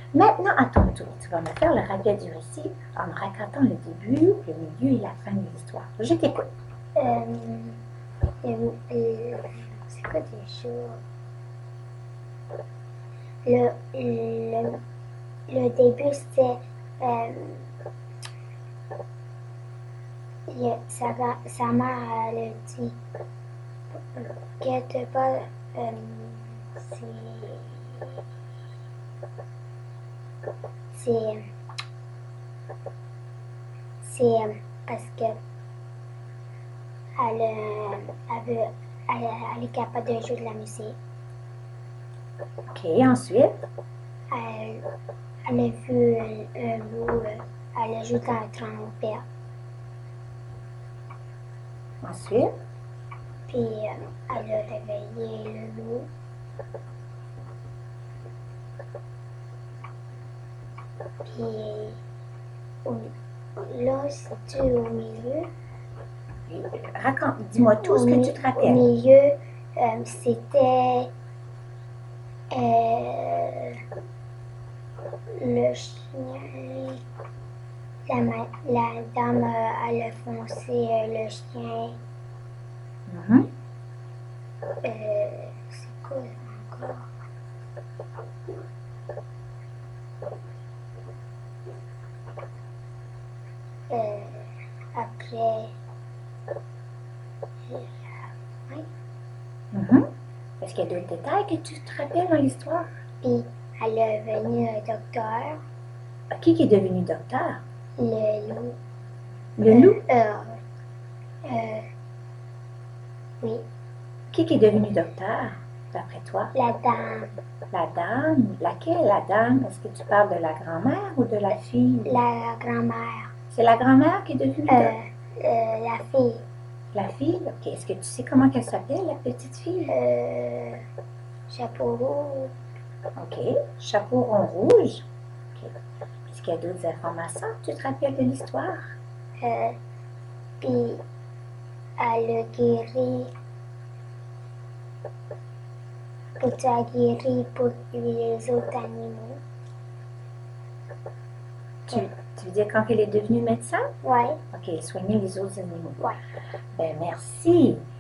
Maintenant, à ton tour, tu vas me faire le rappel du récit en me racontant le début, le milieu et la fin de l'histoire. Je t'écoute. C'est quoi déjà? Le début, c'était sa mère, elle a dit que pas, c'est c'est parce que elle est capable de jouer de la musique. OK, ensuite? Elle a vu un loup, elle a joué dans la trompette. Ensuite? Puis elle a réveillé le loup. Puis là, c'est-tu au milieu? Raconte, dis-moi tout ce que tu te rappelles. Au milieu, c'était le chien. La dame, elle a foncé le chien. C'est quoi encore? Après, Est-ce qu'il y a d'autres détails que tu te rappelles dans l'histoire? Puis, elle est venue un docteur. Qui est devenu docteur? Le loup. Le loup? Oui. Qui est devenu docteur, d'après toi? La dame. La dame? Laquelle, la dame? Est-ce que tu parles de la grand-mère ou de la fille? La grand-mère. C'est la grand-mère qui est devenue docteur? La fille. La fille? OK. Est-ce que tu sais comment elle s'appelle, la petite fille? Chapeau rouge. OK. Chapeau rond rouge. OK. Est-ce qu'il y a d'autres informations que tu te rappelles de l'histoire? Puis, elle a guéri. Tu as guéri pour les autres animaux. Tu veux dire quand elle est devenue médecin? Oui. OK, soigner les autres animaux. Oui. Ben merci.